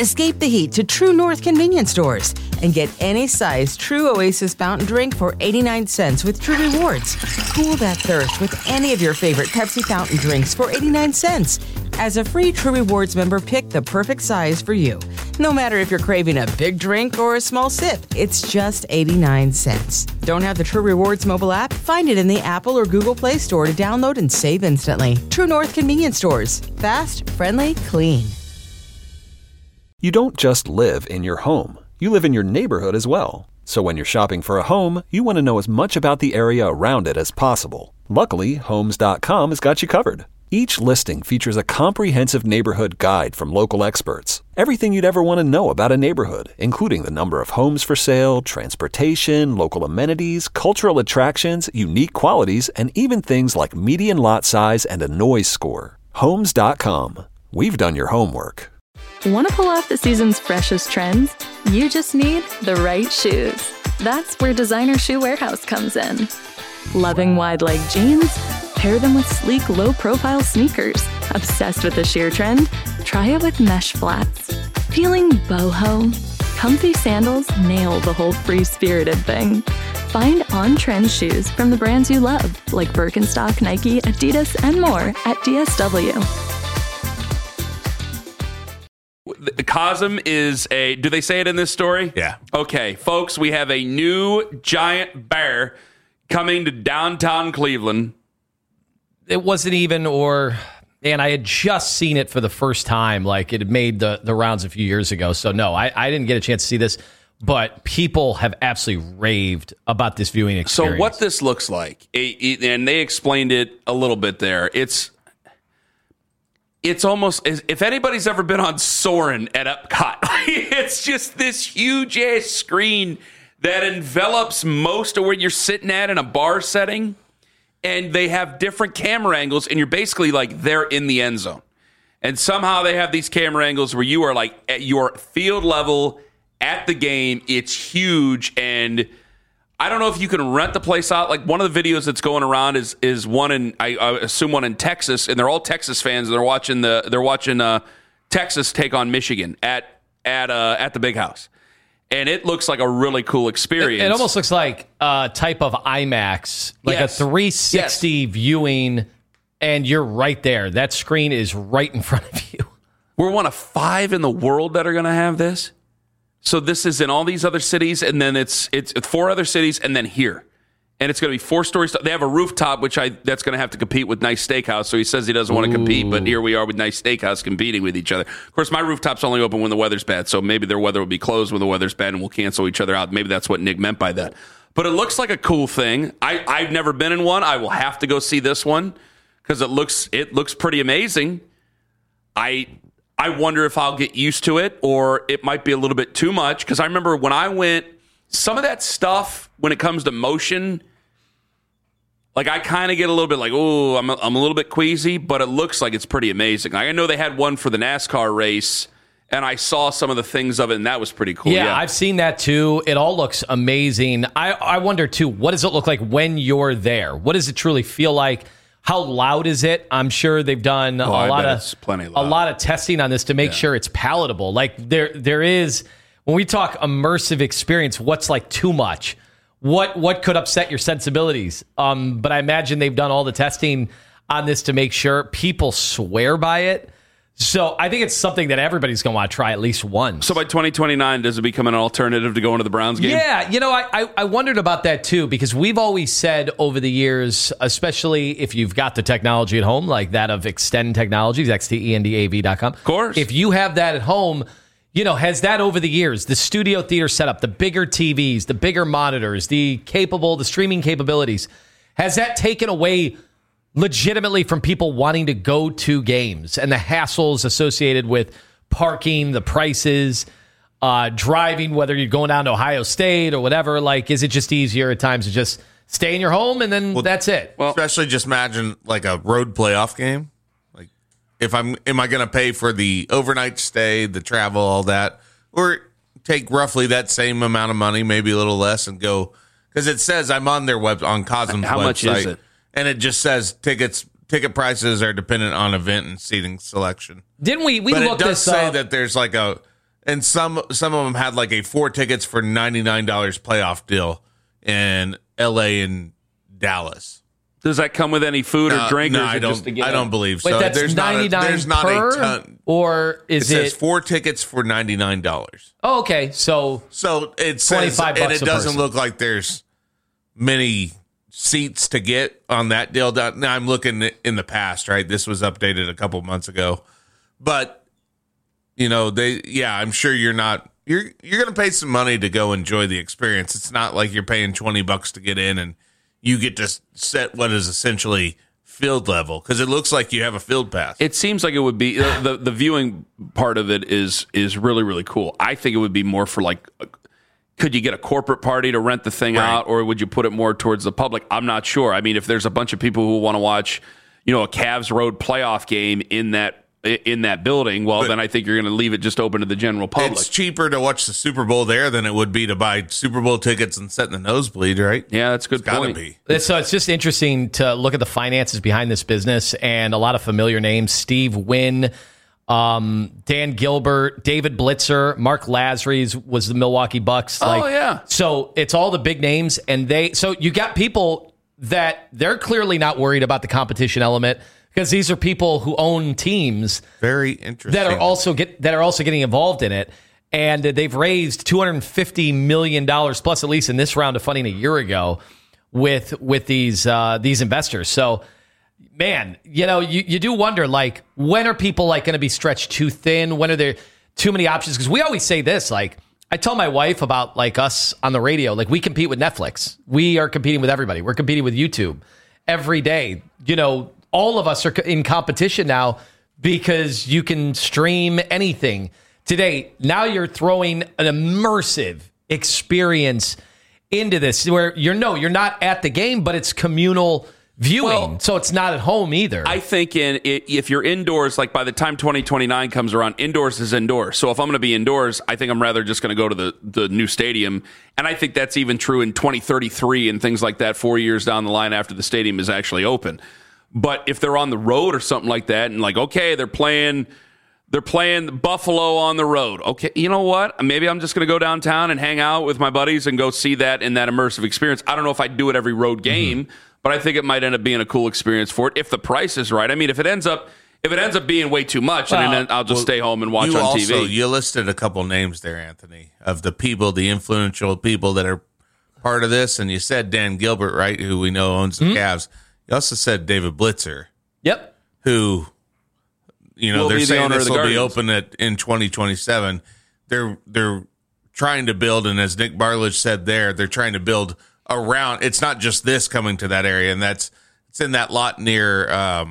Escape the heat to True North convenience stores and get any size True Oasis fountain drink for 89 cents with True Rewards. Cool that thirst with any of your favorite Pepsi fountain drinks for 89 cents. As a free True Rewards member, pick the perfect size for you. No matter if you're craving a big drink or a small sip, it's just 89 cents. Don't have the True Rewards mobile app? Find it in the Apple or Google Play Store to download and save instantly. True North convenience stores. Fast, friendly, clean. You don't just live in your home. You live in your neighborhood as well. So when you're shopping for a home, you want to know as much about the area around it as possible. Luckily, Homes.com has got you covered. Each listing features a comprehensive neighborhood guide from local experts. Everything you'd ever want to know about a neighborhood, including the number of homes for sale, transportation, local amenities, cultural attractions, unique qualities, and even things like median lot size and a noise score. Homes.com. We've done your homework. Want to pull off the season's freshest trends? You just need the right shoes. That's where Designer Shoe Warehouse comes in. Loving wide-leg jeans? Pair them with sleek, low-profile sneakers. Obsessed with the sheer trend? Try it with mesh flats. Feeling boho? Comfy sandals nail the whole free-spirited thing. Find on-trend shoes from the brands you love, like Birkenstock, Nike, Adidas, and more at DSW. Cosm is a... Do they say it in this story? Yeah. Okay, folks, we have a new giant bear coming to downtown Cleveland. It wasn't even, and I had just seen it for the first time. Like, it had made the rounds a few years ago. So, no, I didn't get a chance to see this. But people have absolutely raved about this viewing experience. So what this looks like, and they explained it a little bit there, it's almost as if anybody's ever been on Soarin' at Epcot. It's just this huge ass screen that envelops most of where you're sitting at in a bar setting, and they have different camera angles, and you're basically like they're in the end zone. And somehow they have these camera angles where you are like at your field level at the game. It's huge, and I don't know if you can rent the place out. Like, one of the videos that's going around is one in, I assume, one in Texas, and they're all Texas fans. And they're watching Texas take on Michigan at the Big House, and it looks like a really cool experience. It almost looks like a type of IMAX, like a 360 viewing, and you're right there. That screen is right in front of you. We're one of 5 in the world that are going to have this. So this is in all these other cities, and then it's 4 other cities, and then here. And it's going to be 4 stories. They have a rooftop, that's going to have to compete with Nice Steakhouse. So he says he doesn't want to compete, but here we are with Nice Steakhouse competing with each other. Of course, my rooftop's only open when the weather's bad, so maybe their weather will be closed when the weather's bad, and we'll cancel each other out. Maybe that's what Nick meant by that. But it looks like a cool thing. I've never been in one. I will have to go see this one because it looks pretty amazing. I wonder if I'll get used to it, or it might be a little bit too much. Because I remember when I went, some of that stuff, when it comes to motion, like I kind of get a little bit like, oh, I'm a little bit queasy, but it looks like it's pretty amazing. Like, I know they had one for the NASCAR race, and I saw some of the things of it, and that was pretty cool. Yeah, I've seen that too. It all looks amazing. I wonder too, what does it look like when you're there? What does it truly feel like? How loud is it? I'm sure they've done a lot of testing on this to make sure it's palatable. Like there is, when we talk immersive experience, what's like too much? What could upset your sensibilities? But I imagine they've done all the testing on this to make sure. People swear by it. So I think it's something that everybody's going to want to try at least once. So by 2029, does it become an alternative to going to the Browns game? Yeah, I wondered about that too, because we've always said over the years, especially if you've got the technology at home, like that of Extend Technologies, xtendav.com. Of course. If you have that at home, has that over the years, the studio theater setup, the bigger TVs, the bigger monitors, the streaming capabilities, has that taken away legitimately from people wanting to go to games and the hassles associated with parking, the prices, driving, whether you're going down to Ohio State or whatever? Like, is it just easier at times to just stay in your home and then that's it? Well, especially just imagine like a road playoff game. Like, am I going to pay for the overnight stay, the travel, all that, or take roughly that same amount of money, maybe a little less, and go? Because it says I'm on their on Cosm's website. How much is it? And it just says ticket prices are dependent on event and seating selection. Didn't we but looked it does this say up. that there's like And some of them had like a 4 tickets for $99 playoff deal in LA and Dallas. Does that come with any food or drink? No, or is it just to get I don't believe so. Wait, that's there's $99 there's not per, a ton. Or is it says 4 tickets for $99. Oh, okay. So it says, $25 and it doesn't person. look like there's many seats to get on that deal. Now I'm looking in the past, right? This was updated a couple months ago, but I'm sure you're going to pay some money to go enjoy the experience. It's not like you're paying $20 to get in and you get to set what is essentially field level, because it looks like you have a field pass. It seems like it would be the viewing part of it is really, really cool. I think it would be more for like, could you get a corporate party to rent the thing out, or would you put it more towards the public? I'm not sure. I mean, if there's a bunch of people who want to watch, a Cavs road playoff game in that building, well, then I think you're going to leave it just open to the general public. It's cheaper to watch the Super Bowl there than it would be to buy Super Bowl tickets and sit in the nosebleed, right? Yeah, that's a good point. Gotta be. So it's just interesting to look at the finances behind this business, and a lot of familiar names: Steve Wynn, Dan Gilbert, David Blitzer, Mark Lazarus was the Milwaukee Bucks. So it's all the big names, and so you got people that they're clearly not worried about the competition element, because these are people who own teams. Very interesting. That are also getting involved in it, and they've raised $250 million plus, at least in this round of funding a year ago, with these investors. So, man, you do wonder, like, when are people like going to be stretched too thin? When are there too many options? Because we always say this, like, I tell my wife about like us on the radio, like we compete with Netflix. We are competing with everybody. We're competing with YouTube every day. All of us are in competition now because you can stream anything today. Now you're throwing an immersive experience into this where you're not at the game, but it's communal viewing. So it's not at home either. I think if you're indoors, like by the time 2029 comes around, indoors is indoors. So if I'm going to be indoors, I think I'm rather just going to go to the new stadium. And I think that's even true in 2033 and things like that, 4 years down the line after the stadium is actually open. But if they're on the road or something like that, and like, okay, they're playing Buffalo on the road. Okay, you know what? Maybe I'm just going to go downtown and hang out with my buddies and go see that in that immersive experience. I don't know if I'd do it every road game, but I think it might end up being a cool experience for it if the price is right. I mean, if it ends up being way too much, then I'll just stay home and watch on TV. You listed a couple names there, Anthony, of the people, the influential people that are part of this, and you said Dan Gilbert, right, who we know owns the Cavs. You also said David Blitzer. Yep. Who, they're saying this will be open in 2027. They're trying to build, and as Nick Bartlett said they're trying to build around. It's not just this coming to that area, and it's in that lot near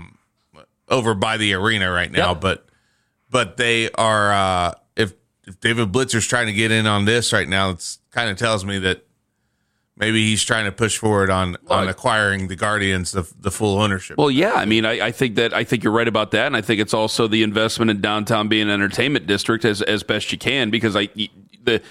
over by the arena right now. Yep. But they are if David Blitzer's trying to get in on this right now, it kind of tells me that maybe he's trying to push forward on acquiring the Guardians, the full ownership. Well, yeah. I mean, I think you're right about that, and I think it's also the investment in downtown being an entertainment district as best you can, because the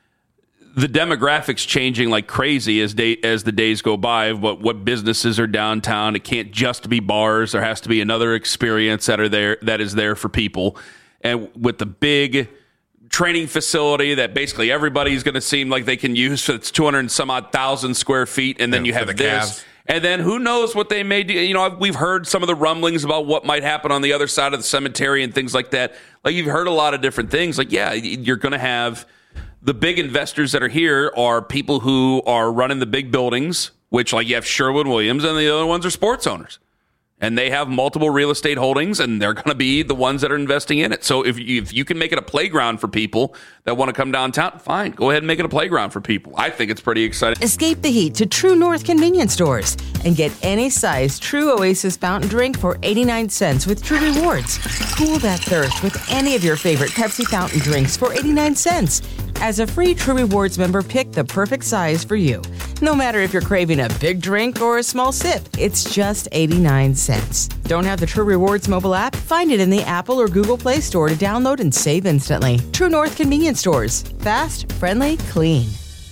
demographics changing like crazy as the days go by. What businesses are downtown? It can't just be bars. There has to be another experience that is there for people, and with the big training facility that basically everybody's going to seem like they can use. So it's 200 and some odd thousand square feet. And then you have this. Cavs. And then who knows what they may do. We've heard some of the rumblings about what might happen on the other side of the cemetery and things like that. Like, you've heard a lot of different things. Like, yeah, you're going to have the big investors that are here are people who are running the big buildings, which, like, you have Sherwin-Williams, and the other ones are sports owners. And they have multiple real estate holdings, and they're going to be the ones that are investing in it. So if you can make it a playground for people that want to come downtown, fine. Go ahead and make it a playground for people. I think it's pretty exciting. Escape the heat to True North convenience stores and get any size True Oasis fountain drink for 89 cents with True Rewards. Cool that thirst with any of your favorite Pepsi fountain drinks for 89 cents. As a free True Rewards member, pick the perfect size for you. No matter if you're craving a big drink or a small sip, it's just 89 cents. Don't have the True Rewards mobile app? Find it in the Apple or Google Play Store to download and save instantly. True North convenience stores. Fast, friendly, clean.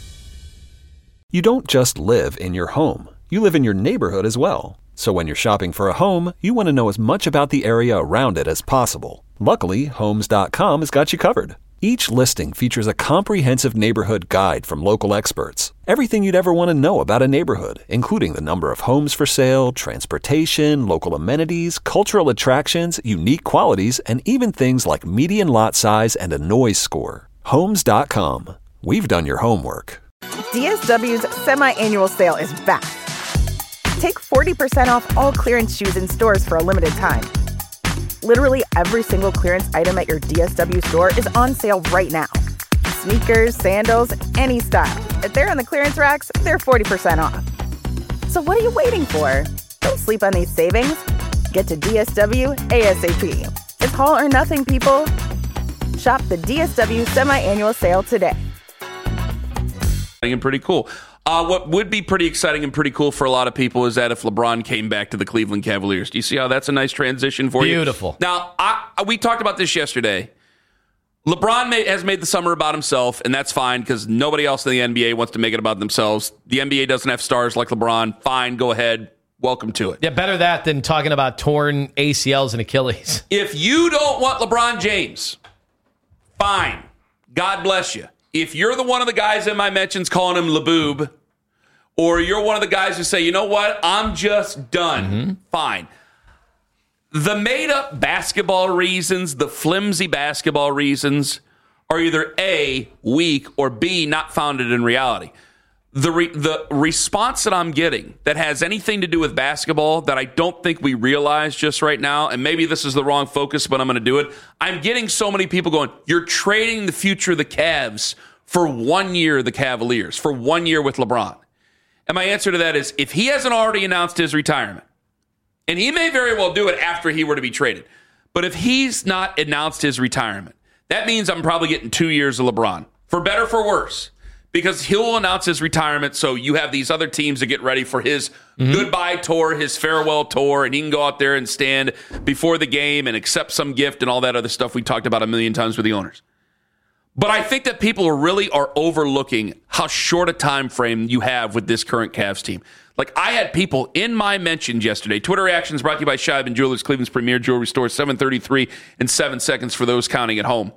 You don't just live in your home. You live in your neighborhood as well. So when you're shopping for a home, you want to know as much about the area around it as possible. Luckily, Homes.com has got you covered. Each listing features a comprehensive neighborhood guide from local experts. Everything you'd ever want to know about a neighborhood, including the number of homes for sale, transportation, local amenities, cultural attractions, unique qualities, and even things like median lot size and a noise score. Homes.com. We've done your homework. DSW's semi-annual sale is back. Take 40% off all clearance shoes in stores for a limited time. Literally every single clearance item at your DSW store is on sale right now. Sneakers, sandals, any style. If they're on the clearance racks, they're 40% off. So what are you waiting for? Don't sleep on these savings. Get to DSW ASAP. It's all or nothing, people. Shop the DSW semi-annual sale today. And pretty cool. What would be pretty exciting and pretty cool for a lot of people is that if LeBron came back to the Cleveland Cavaliers. Do you see how that's a nice transition for you? Beautiful. Now, we talked about this yesterday. LeBron has made the summer about himself, and that's fine because nobody else in the NBA wants to make it about themselves. The NBA doesn't have stars like LeBron. Fine, go ahead. Welcome to it. Yeah, better that than talking about torn ACLs and Achilles. If you don't want LeBron James, fine. God bless you. If you're one of the guys in my mentions calling him LeBoob, or you're one of the guys who say, you know what, I'm just done, fine. The made-up basketball reasons, the flimsy basketball reasons, are either A, weak, or B, not founded in reality. The response that I'm getting that has anything to do with basketball that I don't think we realize just right now, and maybe this is the wrong focus, but I'm going to do it. I'm getting so many people going, you're trading the future of the Cavs for 1 year, the Cavaliers, for 1 year with LeBron. And my answer to that is, if he hasn't already announced his retirement, and he may very well do it after he were to be traded, but if he's not announced his retirement, that means I'm probably getting 2 years of LeBron, for better, for worse. Because he'll announce his retirement, so you have these other teams to get ready for his goodbye tour, his farewell tour, and he can go out there and stand before the game and accept some gift and all that other stuff we talked about a million times with the owners. But I think that people really are overlooking how short a time frame you have with this current Cavs team. Like, I had people in my mentions yesterday. Twitter Reactions brought to you by Scheib & Jewelers, Cleveland's premier jewelry store, 7:33 in 7 seconds for those counting at home.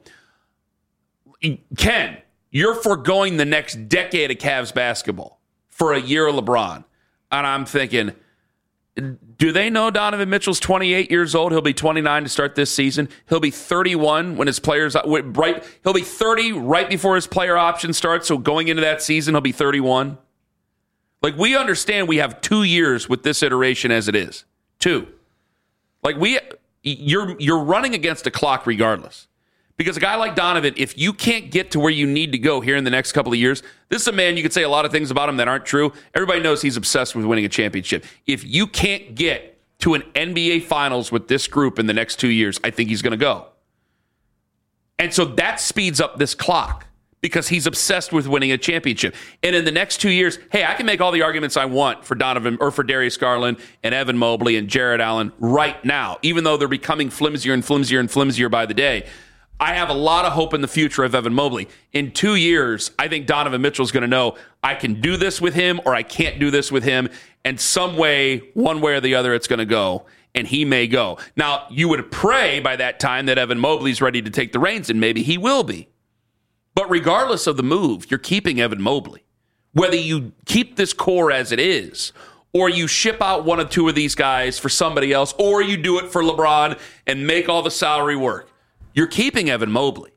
Ken, you're foregoing the next decade of Cavs basketball for a year of LeBron. And I'm thinking, do they know Donovan Mitchell's 28 years old? He'll be 29 to start this season. He'll be 31 when his players he'll be 30 right before his player option starts. So going into that season, he'll be 31. Like, we understand we have 2 years with this iteration as it is. 2. Like, you're running against a clock regardless. Because a guy like Donovan, if you can't get to where you need to go here in the next couple of years, this is a man, you could say a lot of things about him that aren't true. Everybody knows he's obsessed with winning a championship. If you can't get to an NBA Finals with this group in the next 2 years, I think he's going to go. And so that speeds up this clock because he's obsessed with winning a championship. And in the next 2 years, hey, I can make all the arguments I want for Donovan or for Darius Garland and Evan Mobley and Jarrett Allen right now, even though they're becoming flimsier and flimsier and flimsier by the day. I have a lot of hope in the future of Evan Mobley. In 2 years, I think Donovan Mitchell's going to know I can do this with him or I can't do this with him. And some way, one way or the other, it's going to go. And he may go. Now, you would pray by that time that Evan Mobley's ready to take the reins, and maybe he will be. But regardless of the move, you're keeping Evan Mobley. Whether you keep this core as it is, or you ship out one or two of these guys for somebody else, or you do it for LeBron and make all the salary work. You're keeping Evan Mobley.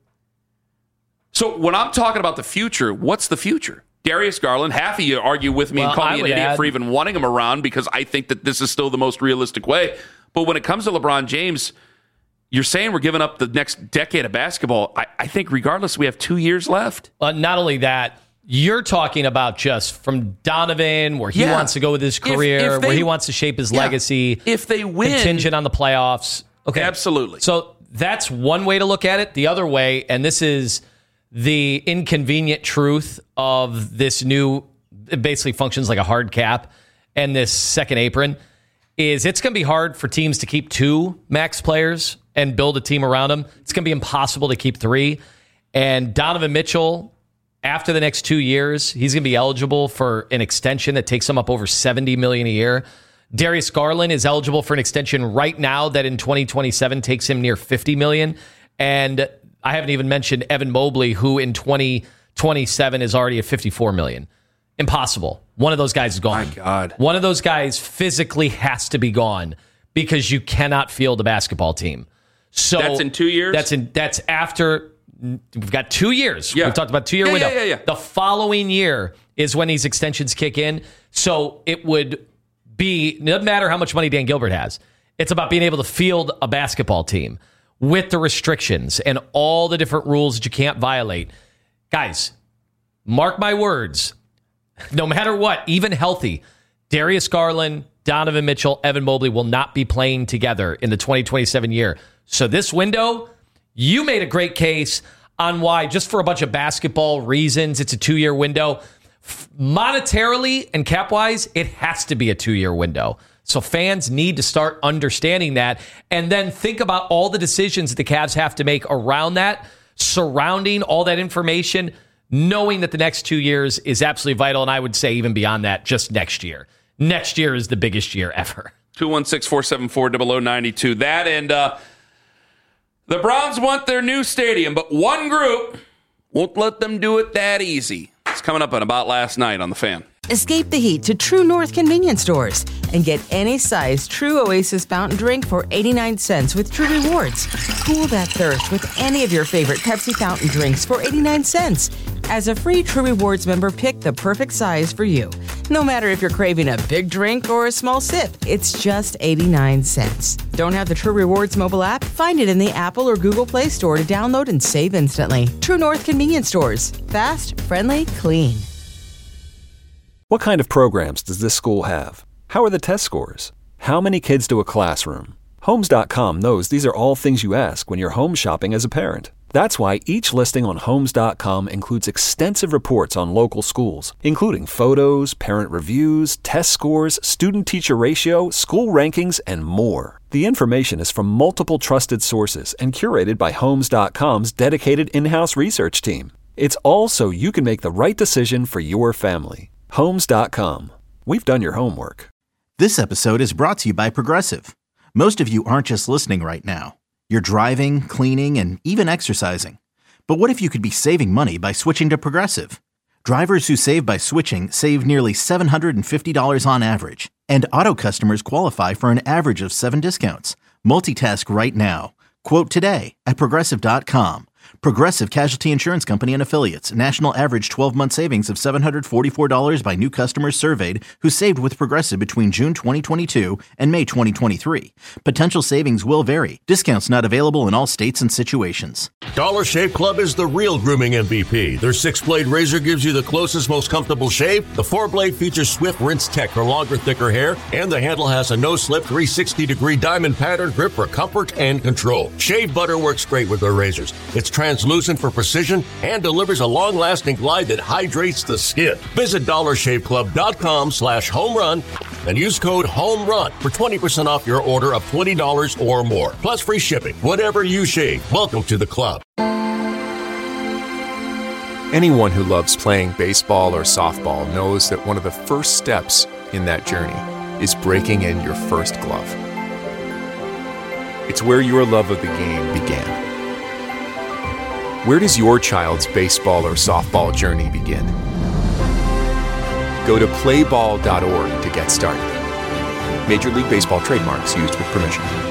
So when I'm talking about the future, what's the future? Darius Garland, half of you argue with me and call me an idiot for even wanting him around because I think that this is still the most realistic way. But when it comes to LeBron James, you're saying we're giving up the next decade of basketball. I think regardless, we have 2 years left. Not only that, you're talking about just from Donovan, where he wants to go with his career, where he wants to shape his legacy. If they win. Contingent on the playoffs. Okay. Absolutely. So that's one way to look at it. The other way, and this is the inconvenient truth of this new, it basically functions like a hard cap, and this second apron, is it's going to be hard for teams to keep 2 max players and build a team around them. It's going to be impossible to keep 3. And Donovan Mitchell, after the next 2 years, he's going to be eligible for an extension that takes him up over $70 million a year. Darius Garland is eligible for an extension right now that in 2027 takes him near $50 million. And I haven't even mentioned Evan Mobley, who in 2027 is already at $54 million. Impossible. One of those guys is gone. My God. One of those guys physically has to be gone because you cannot field a basketball team. So that's in 2 years? That's after. We've got 2 years. Yeah. We've talked about 2-year window. Yeah. The following year is when these extensions kick in. So it would be, it doesn't matter how much money Dan Gilbert has. It's about being able to field a basketball team with the restrictions and all the different rules that you can't violate. Guys, mark my words. No matter what, even healthy, Darius Garland, Donovan Mitchell, Evan Mobley will not be playing together in the 2027 year. So this window, you made a great case on why, just for a bunch of basketball reasons, it's a 2-year window. Monetarily and cap-wise, it has to be a 2-year window. So fans need to start understanding that, and then think about all the decisions that the Cavs have to make around that, surrounding all that information, knowing that the next 2 years is absolutely vital, and I would say even beyond that, just next year. Next year is the biggest year ever. 216-474-0092. That and the Browns want their new stadium, but one group won't let them do it that easy. It's coming up on About Last Night on The Fan. Escape the heat to True North convenience stores and get any size True Oasis fountain drink for 89 cents with True Rewards. Cool that thirst with any of your favorite Pepsi fountain drinks for 89 cents. As a free True Rewards member, pick the perfect size for you. No matter if you're craving a big drink or a small sip, it's just 89 cents. Don't have the True Rewards mobile app? Find it in the Apple or Google Play Store to download and save instantly. True North convenience stores. Fast, friendly, clean. What kind of programs does this school have? How are the test scores? How many kids do a classroom? Homes.com knows these are all things you ask when you're home shopping as a parent. That's why each listing on Homes.com includes extensive reports on local schools, including photos, parent reviews, test scores, student-teacher ratio, school rankings, and more. The information is from multiple trusted sources and curated by Homes.com's dedicated in-house research team. It's all so you can make the right decision for your family. Homes.com. We've done your homework. This episode is brought to you by Progressive. Most of you aren't just listening right now. You're driving, cleaning, and even exercising. But what if you could be saving money by switching to Progressive? Drivers who save by switching save nearly $750 on average. And auto customers qualify for an average of 7 discounts. Multitask right now. Quote today at Progressive.com. Progressive Casualty Insurance Company and Affiliates. National average 12-month savings of $744 by new customers surveyed who saved with Progressive between June 2022 and May 2023. Potential savings will vary. Discounts not available in all states and situations. Dollar Shave Club is the real grooming MVP. Their 6-blade razor gives you the closest, most comfortable shave. The 4-blade features swift rinse tech for longer, thicker hair. And the handle has a no-slip 360-degree diamond pattern grip for comfort and control. Shave butter works great with their razors. It's translucent for precision and delivers a long-lasting glide that hydrates the skin. Visit DollarShaveClub.com/homerun and use code HOMERUN for 20% off your order of $20 or more. Plus free shipping. Whatever you shave, welcome to the club. Anyone who loves playing baseball or softball knows that one of the first steps in that journey is breaking in your first glove. It's where your love of the game began. Where does your child's baseball or softball journey begin? Go to playball.org to get started. Major League Baseball trademarks used with permission.